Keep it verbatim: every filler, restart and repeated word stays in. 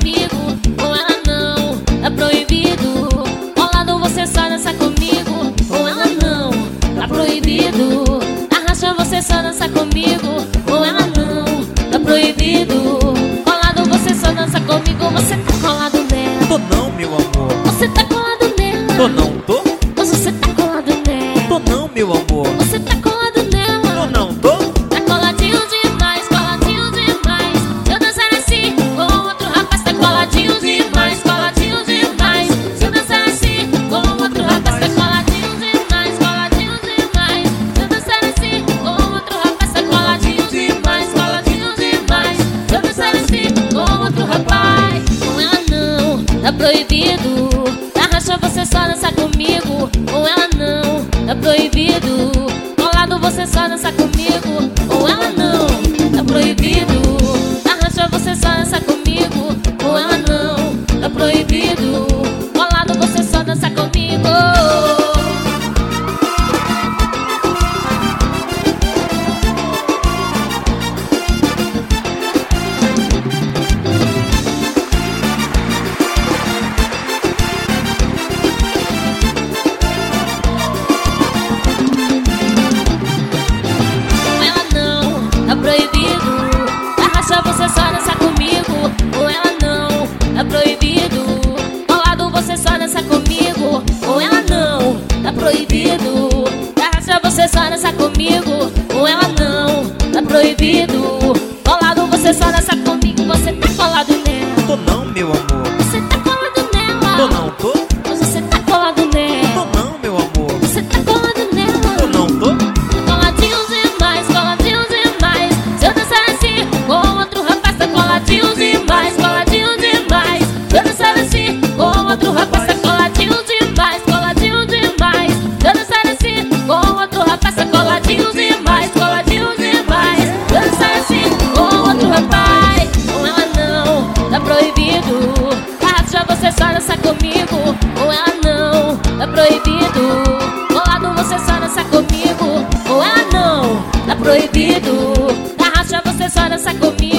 comigo, com ela não, tá proibido. Colado você só dança comigo, com ela não, tá proibido. Arrasta você só dança comigo, com ela não, tá proibido. Colado você só dança comigo, você tá colado nela. Tô não, meu amor. Você tá colado nela. Tô não, tô? Mas você tá colado nela. Tô não, meu amor. Você tá colado nela. Tô não, tô? Tá coladinho demais, coladinho demais. Se eu dançar assim com outro rapaz, tá coladinho demais, coladinho demais. Se eu dançar assim com outro rapaz, tá coladinho demais, coladinho demais. Se eu dançar assim com outro rapaz, tá coladinho demais, coladinho demais. Se eu dançar assim com outro rapaz, com ela não, tá proibido. Arrasta você só dança comigo, com ela não, tá proibido. Colado você só dança comigo, com ela não, tá proibido. Arrasta você só dança comigo, com ela não, tá proibido. Colado você só dança comigo. Tá proibido. Arrasta você só dança comigo, com ela não, tá proibido. Colado você só dança comigo, com ela não, tá proibido. Arrasta você só dança comigo, com ela não, tá proibido. Colado você só dança comigo, você tá colado nela. Tô não, meu amor. Você tá colado nela. Tô não, tô? Mas você tá colado nela. Tô não, meu amor. Você tá colado nela. Tô não, tô? Coladinho demais, coladinho demais. Se eu dançar assim com outro rapaz, tá coladinho demais, coladinho demais. Se eu dançar assim com outro rapaz, tá coladinho demais, coladinho demais. Se eu dançar assim com outro rapaz, tá coladinho demais, coladinho demais. Se eu dançar assim com outro rapaz, com ela não, tá proibido. Arrasta você só dança comigo, com ela não, tá proibido. Colado você só dança comigo, com ela não, tá proibido. Arrasta você só dança comigo.